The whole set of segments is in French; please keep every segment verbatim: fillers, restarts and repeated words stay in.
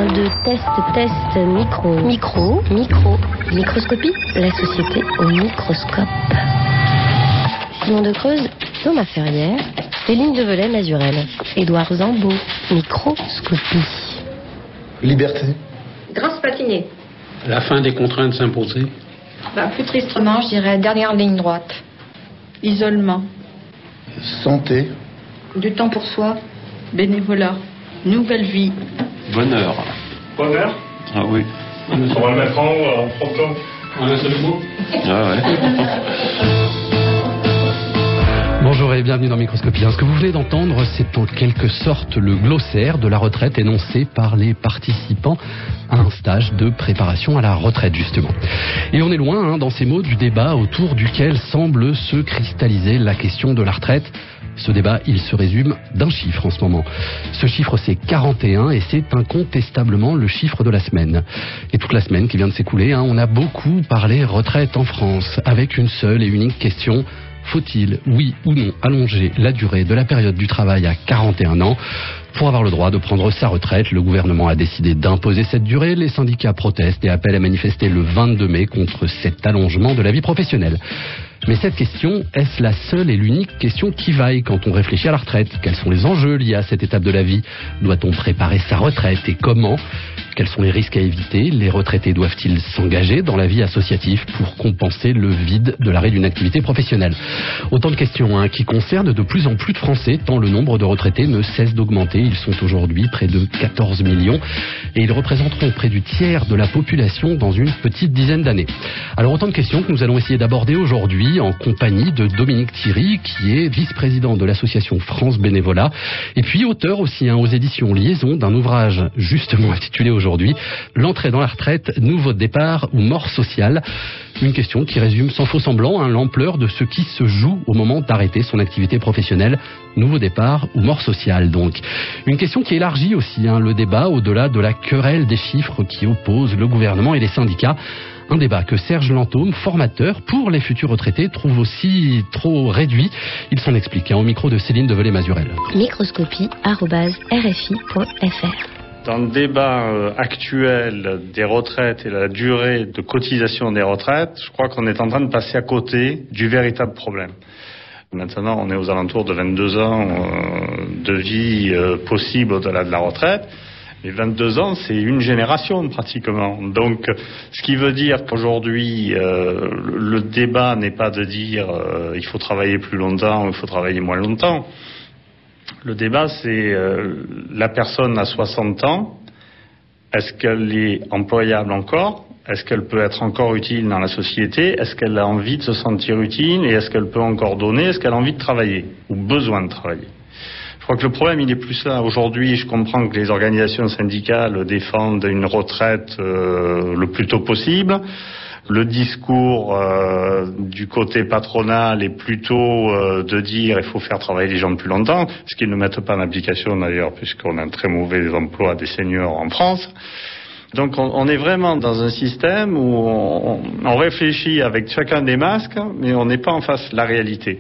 un, deux, test, test, micro, micro, micro, microscopie, la société au microscope. Simon de Creuse, Thomas Ferrière, Céline Develay Mazurel, Édouard Zambeau, microscopie. Liberté. Grâce patinée. La fin des contraintes s'imposer. Bah, plus tristement, je dirais dernière ligne droite. Isolement. Santé. Du temps pour soi. Bénévolat. Nouvelle vie. Bonheur. Bonheur. Ah oui. On va le mettre en haut, en proton. En un seul mot. Ah ouais. Bonjour et bienvenue dans Microscopie. Ce que vous venez d'entendre, c'est en quelque sorte le glossaire de la retraite énoncé par les participants à un stage de préparation à la retraite, justement. Et on est loin, hein, dans ces mots, du débat autour duquel semble se cristalliser la question de la retraite. Ce débat, il se résume d'un chiffre en ce moment. Ce chiffre, c'est quarante et un et c'est incontestablement le chiffre de la semaine. Et toute la semaine qui vient de s'écouler, hein, on a beaucoup parlé retraite en France, avec une seule et unique question. Faut-il, oui ou non, allonger la durée de la période du travail à quarante et un ans ? Pour avoir le droit de prendre sa retraite, le gouvernement a décidé d'imposer cette durée. Les syndicats protestent et appellent à manifester le vingt-deux mai contre cet allongement de la vie professionnelle. Mais cette question, est-ce la seule et l'unique question qui vaille quand on réfléchit à la retraite ? Quels sont les enjeux liés à cette étape de la vie ? Doit-on préparer sa retraite et comment ? Quels sont les risques à éviter ? Les retraités doivent-ils s'engager dans la vie associative pour compenser le vide de l'arrêt d'une activité professionnelle ? Autant de questions hein, qui concernent de plus en plus de Français, tant le nombre de retraités ne cesse d'augmenter. Ils sont aujourd'hui près de quatorze millions et ils représenteront près du tiers de la population dans une petite dizaine d'années. Alors autant de questions que nous allons essayer d'aborder aujourd'hui en compagnie de Dominique Thierry, qui est vice-président de l'association France Bénévolat, et puis auteur aussi hein, aux éditions Liaison d'un ouvrage justement intitulé aujourd'hui « L'entrée dans la retraite, nouveau départ ou mort sociale ». Une question qui résume sans faux semblant hein, l'ampleur de ce qui se joue au moment d'arrêter son activité professionnelle, nouveau départ ou mort sociale donc. Une question qui élargit aussi hein, le débat au-delà de la querelle des chiffres qui opposent le gouvernement et les syndicats. Un débat que Serge Lantôme, formateur pour les futurs retraités, trouve aussi trop réduit. Il s'en explique hein, au micro de Céline Develay Mazurel. Microscopie arobase r f i point f r. Dans le débat actuel des retraites et la durée de cotisation des retraites, je crois qu'on est en train de passer à côté du véritable problème. Maintenant, on est aux alentours de vingt-deux ans de vie possible au-delà de la retraite. Et vingt-deux ans, c'est une génération pratiquement. Donc, ce qui veut dire qu'aujourd'hui, euh, le débat n'est pas de dire euh, il faut travailler plus longtemps ou il faut travailler moins longtemps. Le débat, c'est euh, la personne à soixante ans, est-ce qu'elle est employable encore ? Est-ce qu'elle peut être encore utile dans la société ? Est-ce qu'elle a envie de se sentir utile ? Et est-ce qu'elle peut encore donner ? Est-ce qu'elle a envie de travailler ou besoin de travailler ? Je crois que le problème, il est plus là. Aujourd'hui, je comprends que les organisations syndicales défendent une retraite euh, le plus tôt possible. Le discours euh, du côté patronal est plutôt euh, de dire il faut faire travailler les gens plus longtemps, ce qu'ils ne mettent pas en application d'ailleurs, puisqu'on a un très mauvais emploi des seniors en France. Donc on, on est vraiment dans un système où on, on réfléchit avec chacun des masques, mais on n'est pas en face de la réalité.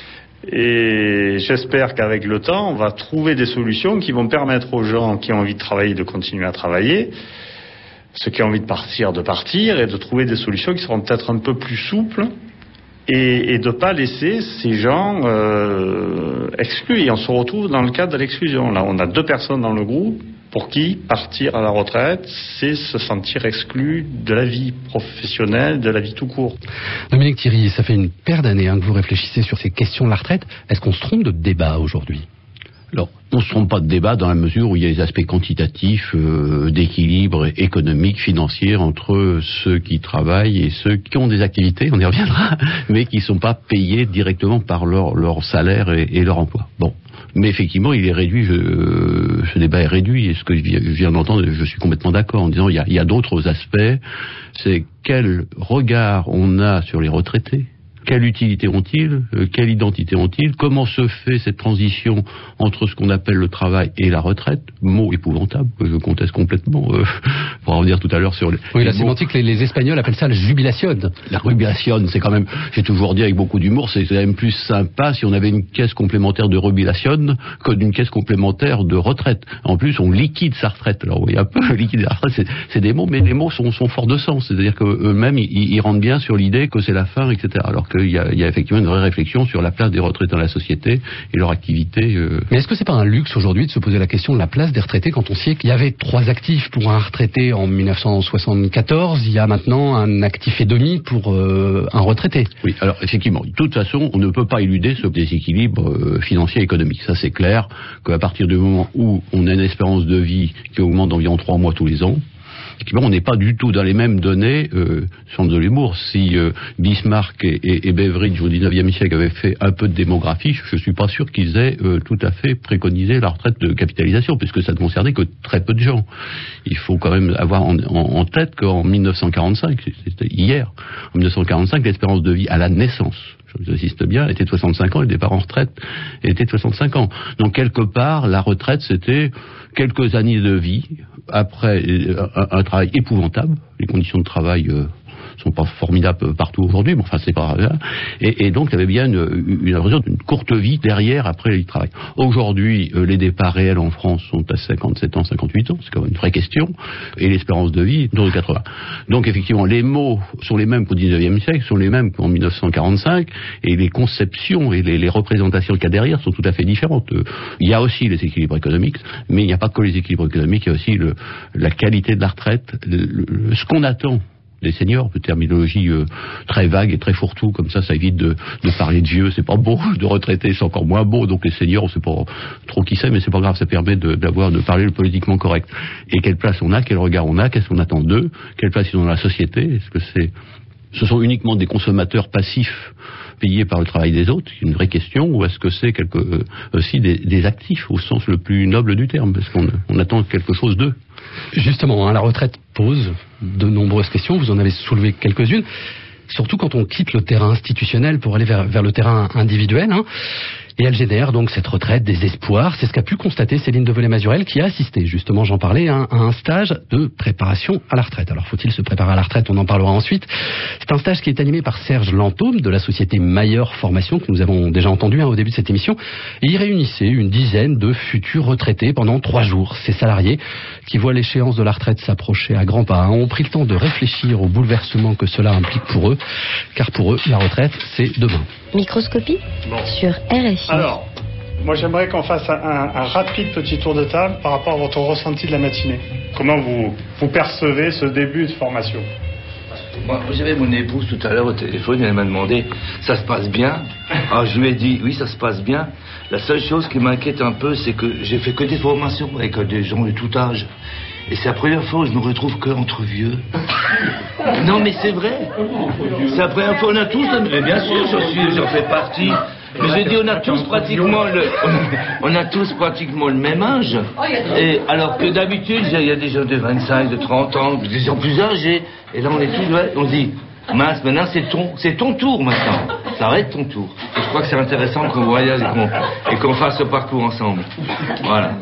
Et j'espère qu'avec le temps, on va trouver des solutions qui vont permettre aux gens qui ont envie de travailler de continuer à travailler, ceux qui ont envie de partir de partir, et de trouver des solutions qui seront peut-être un peu plus souples et, et de ne pas laisser ces gens euh, exclus. Et on se retrouve dans le cadre de l'exclusion. Là, on a deux personnes dans le groupe pour qui partir à la retraite, c'est se sentir exclu de la vie professionnelle, de la vie tout court. Dominique Thierry, ça fait une paire d'années hein, que vous réfléchissez sur ces questions de la retraite. Est-ce qu'on se trompe de débat aujourd'hui ? Alors, on ne se trompe pas de débat dans la mesure où il y a les aspects quantitatifs euh, d'équilibre économique, financier entre ceux qui travaillent et ceux qui ont des activités, on y reviendra, mais qui ne sont pas payés directement par leur, leur salaire et, et leur emploi. Bon. Mais effectivement, il est réduit, je, euh, ce débat est réduit, et ce que je viens d'entendre, je suis complètement d'accord en disant il y a, il y a d'autres aspects, c'est quel regard on a sur les retraités, Quelle utilité ont-ils? euh, Quelle identité ont-ils? Comment se fait cette transition entre ce qu'on appelle le travail et la retraite? Mot épouvantable que je conteste complètement. Euh, pour en revenir tout à l'heure sur les... Oui, la les sémantique, les, les Espagnols appellent ça la jubilation. La jubilation, c'est quand même, j'ai toujours dit avec beaucoup d'humour, c'est quand même plus sympa si on avait une caisse complémentaire de jubilation que d'une caisse complémentaire de retraite. En plus, on liquide sa retraite. Alors, vous voyez un peu, liquider la retraite, c'est, c'est des mots, mais les mots sont, sont forts de sens. C'est-à-dire qu'eux-mêmes, ils, ils rentrent bien sur l'idée que c'est la fin, et cetera. Alors qu'il y a, il y a effectivement une vraie réflexion sur la place des retraités dans la société et leur activité. Euh... Mais est-ce que c'est pas un luxe aujourd'hui de se poser la question de la place des retraités quand on sait qu'il y avait trois actifs pour un retraité en mille neuf cent soixante-quatorze, il y a maintenant un actif et demi pour euh, un retraité? Oui, alors effectivement, de toute façon, on ne peut pas éluder ce déséquilibre euh, financier et économique. Ça, c'est clair qu'à partir du moment où on a une espérance de vie qui augmente d'environ trois mois tous les ans, on n'est pas du tout dans les mêmes données, euh, sans de l'humour. Si euh, Bismarck et, et, et Beveridge au dix-neuvième siècle avaient fait un peu de démographie, je ne suis pas sûr qu'ils aient euh, tout à fait préconisé la retraite de capitalisation, puisque ça ne concernait que très peu de gens. Il faut quand même avoir en, en, en tête qu'en mille neuf cent quarante-cinq, c'était hier, en mille neuf cent quarante-cinq, l'espérance de vie à la naissance, j'insiste bien, était de soixante-cinq ans, et le départ en retraite était de soixante-cinq ans. Donc quelque part, la retraite, c'était quelques années de vie, après un, un travail épouvantable, les conditions de travail euh, sont pas formidables partout aujourd'hui, mais enfin c'est pas grave. Et, et donc il y avait bien une, une impression d'une courte vie derrière après le travail. Aujourd'hui, euh, les départs réels en France sont à cinquante-sept ans, cinquante-huit ans, c'est quand même une vraie question, et l'espérance de vie dans les quatre-vingts. Donc effectivement, les mots sont les mêmes qu'au dix-neuvième siècle, sont les mêmes qu'en mille neuf cent quarante-cinq, et les conceptions et les, les représentations qu'il y a derrière sont tout à fait différentes. Euh, il y a aussi les équilibres économiques, mais il n'y a pas que les équilibres économiques, il y a aussi le, la qualité de la retraite, le, le, ce qu'on attend des seniors, de terminologie euh, très vague et très fourre-tout, comme ça, ça évite de, de parler de vieux, c'est pas beau, de retraités, c'est encore moins beau, donc les seniors, on sait pas trop qui c'est, mais c'est pas grave, ça permet de, d'avoir, de parler le politiquement correct. Et quelle place on a, quel regard on a, qu'est-ce qu'on attend d'eux, quelle place ils ont dans la société, est-ce que c'est, ce sont uniquement des consommateurs passifs payés par le travail des autres, c'est une vraie question, ou est-ce que c'est quelque, euh, aussi des, des actifs au sens le plus noble du terme, parce qu'on on attend quelque chose d'eux. Justement, hein, la retraite pose de nombreuses questions, vous en avez soulevé quelques-unes, surtout quand on quitte le terrain institutionnel pour aller vers, vers le terrain individuel, hein, et elle génère donc cette retraite des espoirs. C'est ce qu'a pu constater Céline Develay-Mazurel, qui a assisté, justement, j'en parlais, hein, à un stage de préparation à la retraite. Alors, faut-il se préparer à la retraite? On en parlera ensuite. C'est un stage qui est animé par Serge Lantôme, de la société Mailleur Formation, que nous avons déjà entendu hein, au début de cette émission. Et il réunissait une dizaine de futurs retraités pendant trois jours. Ces salariés, qui voient l'échéance de la retraite s'approcher à grands pas, hein, ont pris le temps de réfléchir au bouleversement que cela implique pour eux, car pour eux, la retraite, c'est demain. Microscopie bon. Sur R F I. Alors, moi j'aimerais qu'on fasse un, un rapide petit tour de table par rapport à votre ressenti de la matinée. Comment vous, vous percevez ce début de formation? Moi, j'avais mon épouse tout à l'heure au téléphone, elle m'a demandé, ça se passe bien? Alors je lui ai dit, oui, ça se passe bien. La seule chose qui m'inquiète un peu, c'est que j'ai fait que des formations avec des gens de tout âge. Et c'est la première fois où je me retrouve que entre vieux. Non, mais c'est vrai. C'est la première fois, on a tous... Mais bien sûr, j'en suis, j'en fais partie. Mais je dis, on a tous pratiquement le... On a tous pratiquement le même âge. Et alors que d'habitude, il y a des gens de vingt-cinq, de trente ans, des gens plus âgés. Et là, on est tous... On se dit, mince, maintenant, c'est ton, c'est ton tour, maintenant. Ça va être ton tour. Et je crois que c'est intéressant qu'on voyage et qu'on, et qu'on fasse ce parcours ensemble. Voilà.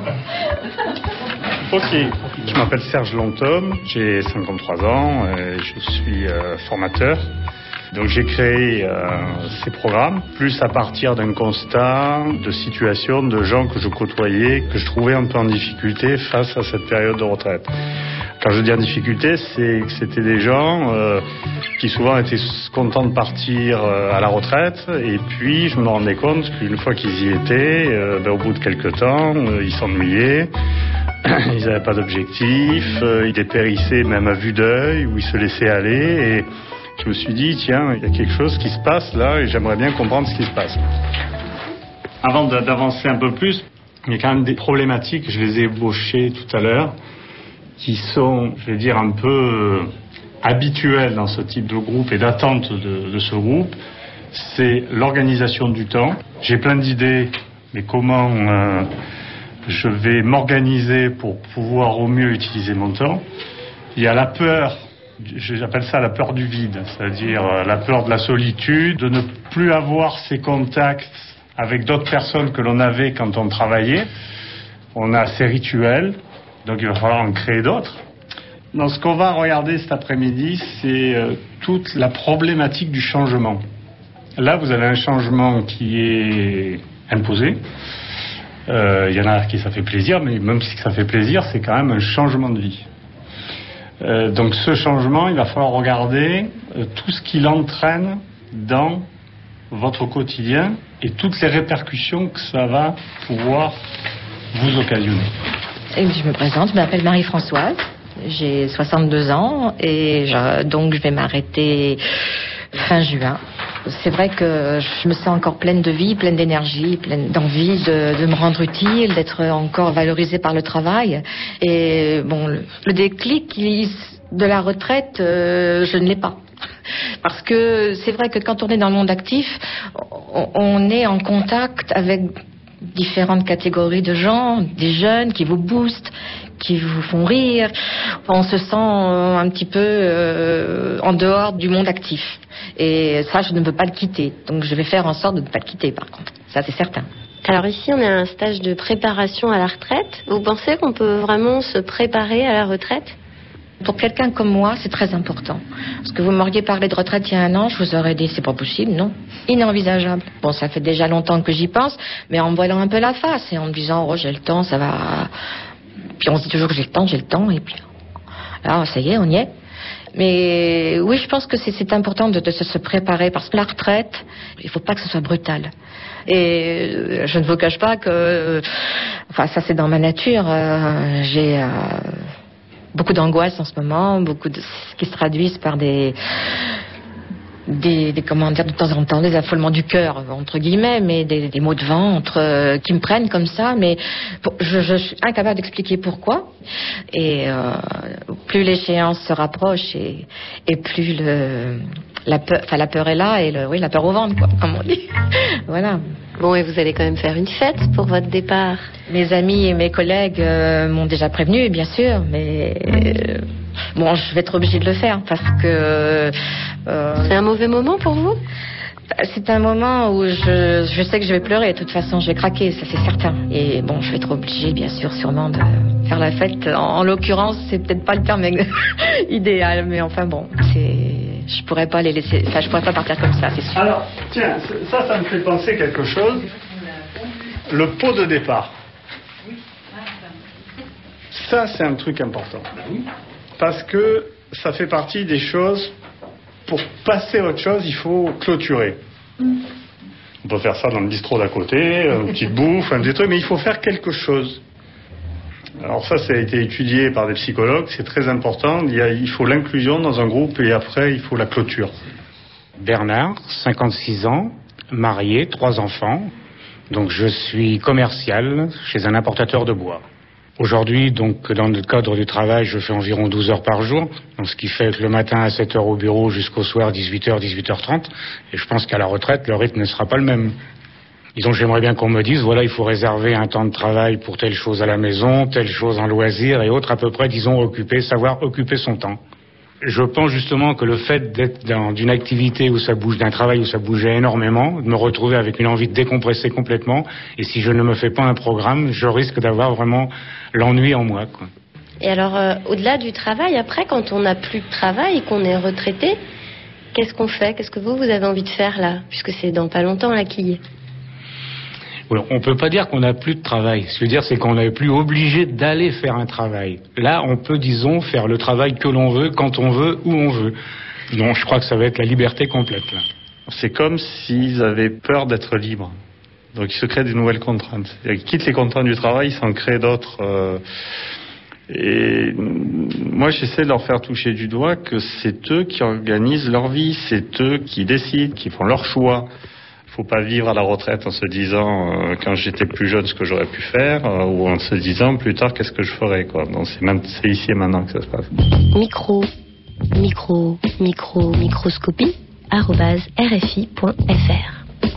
Ok, je m'appelle Serge Lantôme, j'ai cinquante-trois ans, et je suis euh, formateur. Donc j'ai créé euh, ces programmes, plus à partir d'un constat de situation de gens que je côtoyais, que je trouvais un peu en difficulté face à cette période de retraite. Quand je dis en difficulté, c'est que c'était des gens euh, qui souvent étaient contents de partir euh, à la retraite, et puis je me rendais compte qu'une fois qu'ils y étaient, euh, ben, au bout de quelques temps, euh, ils s'ennuyaient. Ils n'avaient pas d'objectif, euh, ils dépérissaient même à vue d'œil, ou ils se laissaient aller, et je me suis dit, tiens, il y a quelque chose qui se passe là, et j'aimerais bien comprendre ce qui se passe. Avant d'avancer un peu plus, il y a quand même des problématiques, je les ai ébauchées tout à l'heure, qui sont, je vais dire, un peu euh, habituelles dans ce type de groupe et d'attente de, de ce groupe. C'est l'organisation du temps. J'ai plein d'idées, mais comment... Euh, je vais m'organiser pour pouvoir au mieux utiliser mon temps. Il y a la peur J'appelle ça la peur du vide, c'est-à-dire la peur de la solitude, de ne plus avoir ces contacts avec d'autres personnes que l'on avait quand on travaillait. On a ces rituels, donc il va falloir en créer d'autres. Donc ce qu'on va regarder cet après-midi, c'est euh, toute la problématique du changement. Là, vous avez un changement qui est imposé. Il euh, y en a qui ça fait plaisir, mais même si ça fait plaisir, c'est quand même un changement de vie. Euh, donc ce changement, il va falloir regarder euh, tout ce qu'il entraîne dans votre quotidien et toutes les répercussions que ça va pouvoir vous occasionner. Et je me présente, je m'appelle Marie-Françoise, j'ai soixante-deux ans et je, donc je vais m'arrêter fin juin. C'est vrai que je me sens encore pleine de vie, pleine d'énergie, pleine d'envie de, de me rendre utile, d'être encore valorisée par le travail. Et bon, le, le déclic de la retraite, euh, je ne l'ai pas. Parce que c'est vrai que quand on est dans le monde actif, on, on est en contact avec différentes catégories de gens, des jeunes qui vous boostent, qui vous font rire. On se sent un petit peu euh, en dehors du monde actif. Et ça, je ne veux pas le quitter. Donc je vais faire en sorte de ne pas le quitter, par contre. Ça, c'est certain. Alors ici, on est à un stage de préparation à la retraite. Vous pensez qu'on peut vraiment se préparer à la retraite ? Pour quelqu'un comme moi, c'est très important. Parce que vous m'auriez parlé de retraite il y a un an, je vous aurais dit, c'est pas possible, non. Inenvisageable. Bon, ça fait déjà longtemps que j'y pense, mais en me voilant un peu la face et en me disant, oh, j'ai le temps, ça va... Puis on se dit toujours que j'ai le temps, j'ai le temps, et puis... Alors, ça y est, on y est. Mais oui, je pense que c'est, c'est important de, de se préparer, parce que la retraite, il faut pas que ce soit brutal. Et je ne vous cache pas que... Enfin, ça, c'est dans ma nature. Euh, j'ai... Euh, beaucoup d'angoisse en ce moment, beaucoup de qui se traduisent par des, des, des comment dire, de temps en temps, des affolements du cœur, entre guillemets, mais des, des maux de ventre euh, qui me prennent comme ça, mais bon, je, je suis incapable d'expliquer pourquoi. Et euh, plus l'échéance se rapproche et, et plus le, la peur, enfin la peur est là et le, oui, la peur au ventre, quoi, comme on dit. Voilà. Bon, et vous allez quand même faire une fête pour votre départ. Mes amis et mes collègues euh, m'ont déjà prévenu, bien sûr, mais euh, bon, je vais être obligée de le faire parce que... Euh, c'est un mauvais moment pour vous ? C'est un moment où je, je sais que je vais pleurer, de toute façon, je vais craquer, ça c'est certain. Et bon, je vais être obligée, bien sûr, sûrement de faire la fête. En, en l'occurrence, c'est peut-être pas le terme idéal, mais enfin bon, c'est... Je pourrais pas les laisser, enfin je pourrais pas partir comme ça, c'est sûr. Alors, tiens, ça, ça me fait penser quelque chose. Le pot de départ. Ça, c'est un truc important. Parce que ça fait partie des choses, pour passer à autre chose, il faut clôturer. On peut faire ça dans le bistrot d'à côté, une petite bouffe, un petit truc, mais il faut faire quelque chose. Alors ça, ça a été étudié par des psychologues, c'est très important. Il, y a, il faut l'inclusion dans un groupe et après, il faut la clôture. Bernard, cinquante-six ans, marié, trois enfants. Donc je suis commercial chez un importateur de bois. Aujourd'hui, donc, dans le cadre du travail, je fais environ douze heures par jour. Donc, ce qui fait que le matin à sept heures au bureau jusqu'au soir dix-huit heures, dix-huit heures trente. Et je pense qu'à la retraite, le rythme ne sera pas le même. Disons, j'aimerais bien qu'on me dise, voilà, il faut réserver un temps de travail pour telle chose à la maison, telle chose en loisir et autres, à peu près, disons, occuper, savoir occuper son temps. Je pense justement que le fait d'être dans d'une activité où ça bouge, d'un travail où ça bougeait énormément, de me retrouver avec une envie de décompresser complètement, et si je ne me fais pas un programme, je risque d'avoir vraiment l'ennui en moi, quoi. Et alors, euh, au-delà du travail, après, quand on n'a plus de travail et qu'on est retraité, qu'est-ce qu'on fait ? Qu'est-ce que vous, vous avez envie de faire là ? Puisque c'est dans pas longtemps la quille. Oui, on peut pas dire qu'on n'a plus de travail. Ce que je veux dire, c'est qu'on n'est plus obligé d'aller faire un travail. Là, on peut, disons, faire le travail que l'on veut, quand on veut, où on veut. Non, je crois que ça va être la liberté complète, là. C'est comme s'ils avaient peur d'être libres. Donc ils se créent des nouvelles contraintes. Ils quittent les contraintes du travail, ils s'en créent d'autres. Euh... Et moi, j'essaie de leur faire toucher du doigt que c'est eux qui organisent leur vie, c'est eux qui décident, qui font leur choix. Il ne faut pas vivre à la retraite en se disant euh, quand j'étais plus jeune ce que j'aurais pu faire euh, ou en se disant plus tard qu'est-ce que je ferais, quoi. Donc c'est, même, c'est ici et maintenant que ça se passe. Micro, micro, micro, microscopie arobase r f i point f r.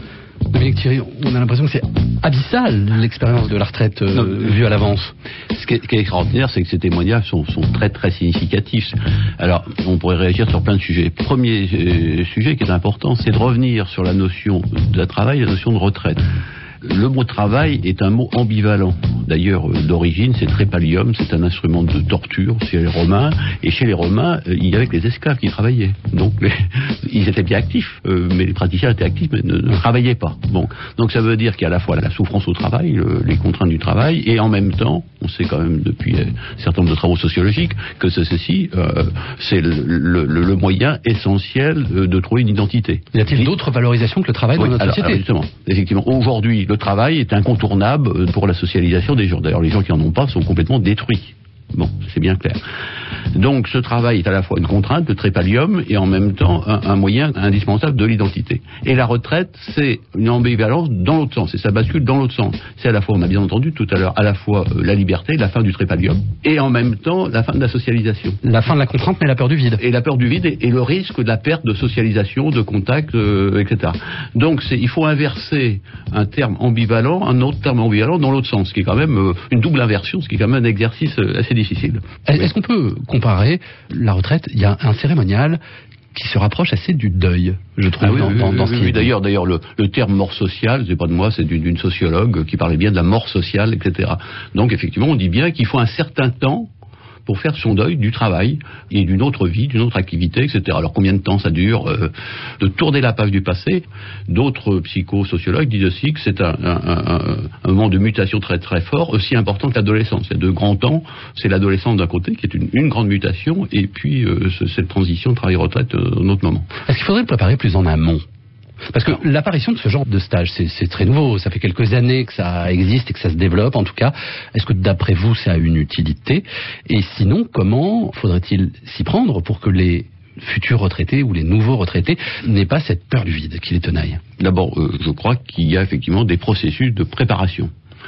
Dominique Thierry, on a l'impression que c'est abyssal l'expérience de la retraite euh, vue à l'avance. Ce qui est, ce qui est extraordinaire, c'est que ces témoignages sont, sont très très significatifs. Alors, on pourrait réagir sur plein de sujets. Premier euh, sujet qui est important, c'est de revenir sur la notion de travail, la notion de retraite. Le mot travail est un mot ambivalent. D'ailleurs, euh, d'origine, c'est trépalium, c'est un instrument de torture chez les Romains. Et chez les Romains, euh, il y avait que les esclaves qui travaillaient. Donc, les, ils étaient bien actifs, euh, mais les praticiens étaient actifs, mais ne, ne travaillaient pas. Bon, donc ça veut dire qu'il y a à la fois la souffrance au travail, le, les contraintes du travail, et en même temps, on sait quand même depuis euh, un certain nombre de travaux sociologiques que ce, ceci, euh, c'est le, le, le moyen essentiel de, de trouver une identité. Y a-t-il d'autres valorisations que le travail oui, dans notre alors, société? alors justement, effectivement, aujourd'hui, le travail est incontournable pour la socialisation des gens. D'ailleurs, les gens qui en ont pas sont complètement détruits. Bon, c'est bien clair. Donc, ce travail est à la fois une contrainte, le trépalium, et en même temps un, un moyen indispensable de l'identité. Et la retraite, c'est une ambivalence dans l'autre sens, et ça bascule dans l'autre sens. C'est à la fois, on a bien entendu tout à l'heure, à la fois euh, la liberté, la fin du trépalium, et en même temps la fin de la socialisation. La fin de la contrainte, mais la peur du vide. Et la peur du vide, et, et le risque de la perte de socialisation, de contact, euh, et cetera. Donc, c'est, il faut inverser un terme ambivalent, un autre terme ambivalent dans l'autre sens, ce qui est quand même euh, une double inversion, ce qui est quand même un exercice euh, assez difficile. Est-ce qu'on peut comparer la retraite? Il y a un cérémonial qui se rapproche assez du deuil, je trouve, ah oui, dans, oui, dans, dans oui, ce oui, oui, d'ailleurs, d'ailleurs, le, le terme mort sociale, c'est pas de moi, c'est d'une, d'une sociologue qui parlait bien de la mort sociale, et cetera. Donc, effectivement, on dit bien qu'il faut un certain temps pour faire son deuil du travail et d'une autre vie, d'une autre activité, et cetera. Alors combien de temps ça dure euh, de tourner la page du passé? D'autres psychosociologues disent aussi que c'est un, un, un, un moment de mutation très très fort, aussi important que l'adolescence. Il y a deux grands temps, c'est l'adolescence d'un côté qui est une, une grande mutation, et puis euh, cette transition travail-retraite euh, d'un autre moment. Est-ce qu'il faudrait le préparer plus en amont? Parce que l'apparition de ce genre de stage, c'est, c'est très nouveau. Ça fait quelques années que ça existe et que ça se développe, en tout cas. Est-ce que d'après vous, ça a une utilité? Et sinon, comment faudrait-il s'y prendre pour que les futurs retraités ou les nouveaux retraités n'aient pas cette peur du vide qui les tenaille? D'abord, euh, je crois qu'il y a effectivement des processus de préparation.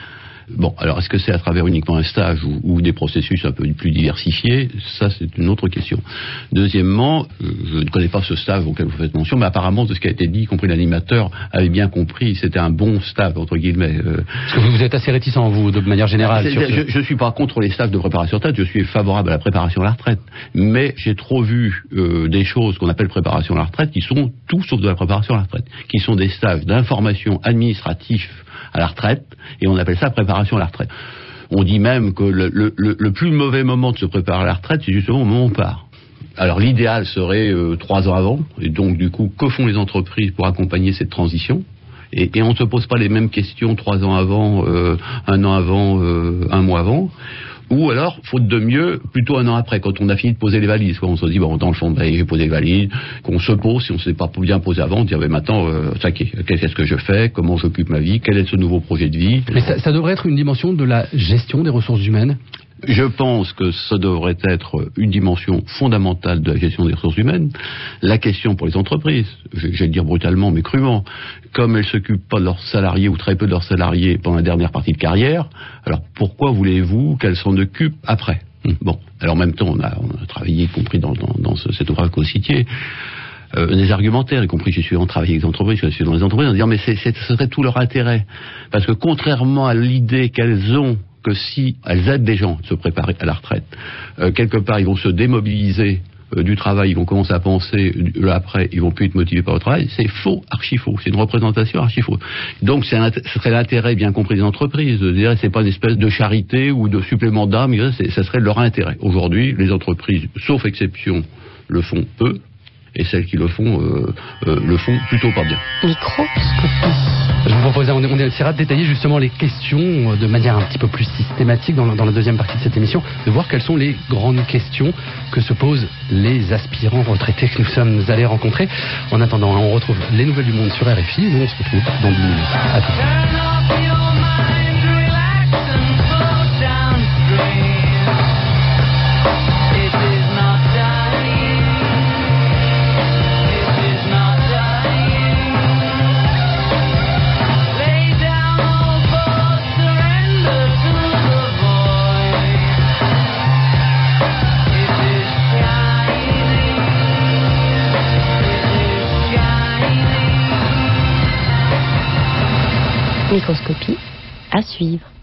Bon, alors est-ce que c'est à travers uniquement un stage ou, ou des processus un peu plus diversifiés? Ça, c'est une autre question. Deuxièmement, euh, je ne connais pas ce stage auquel vous faites mention, mais apparemment, de ce qui a été dit, y compris l'animateur, avait bien compris, c'était un bon stage, entre guillemets. Euh... Parce que vous êtes assez réticent, vous, de manière générale. Sur ce... Je ne suis pas contre les stages de préparation à la retraite, je suis favorable à la préparation à la retraite. Mais j'ai trop vu euh, des choses qu'on appelle préparation à la retraite qui sont tout sauf de la préparation à la retraite, qui sont des stages d'information administrative à la retraite, et on appelle ça préparation à la retraite. On dit même que le, le, le plus mauvais moment de se préparer à la retraite, c'est justement au moment où on part. Alors l'idéal serait euh, trois ans avant, et donc du coup, que font les entreprises pour accompagner cette transition? Et, et on ne se pose pas les mêmes questions trois ans avant, euh, un an avant, euh, un mois avant. Ou alors, faute de mieux, plutôt un an après, quand on a fini de poser les valises. Quoi. On se dit, bon, dans le fond, ben, j'ai posé les valises, qu'on se pose, si on ne s'est pas bien posé avant, on dit, ah, ben, maintenant, euh, ça, qu'est-ce que je fais, comment j'occupe ma vie, quel est ce nouveau projet de vie. Mais ça, ça devrait être une dimension de la gestion des ressources humaines? Je pense que ça devrait être une dimension fondamentale de la gestion des ressources humaines. La question pour les entreprises, je vais le dire brutalement mais crûment, comme elles ne s'occupent pas de leurs salariés ou très peu de leurs salariés pendant la dernière partie de carrière, alors pourquoi voulez-vous qu'elles s'en occupent après? Bon, alors en même temps, on a, on a travaillé, y compris dans, dans, dans ce, cet ouvrage que vous citiez, Euh, des argumentaires, y compris j'ai souvent travaillé avec les entreprises, je suis dans les entreprises, en disant mais c'est, c'est, ce serait tout leur intérêt. Parce que contrairement à l'idée qu'elles ont que si elles aident des gens à se préparer à la retraite, euh, quelque part ils vont se démobiliser euh, du travail, ils vont commencer à penser, euh, après ils vont plus être motivés par le travail, c'est faux, archi faux, c'est une représentation archi faux. Donc c'est un, ce serait l'intérêt bien compris des entreprises, de dire c'est pas une espèce de charité ou de supplément d'âme, c'est, ça serait leur intérêt. Aujourd'hui, les entreprises, sauf exception, le font peu, et celles qui le font, euh, euh, le font plutôt pas bien. Microscopie. Je vous proposais, on, on essaiera de détailler justement les questions de manière un petit peu plus systématique dans la, dans la deuxième partie de cette émission, de voir quelles sont les grandes questions que se posent les aspirants retraités que nous sommes allés rencontrer. En attendant, on retrouve les nouvelles du monde sur R F I, nous on se retrouve dans dix minutes. À tout de suite. Microscopie à suivre.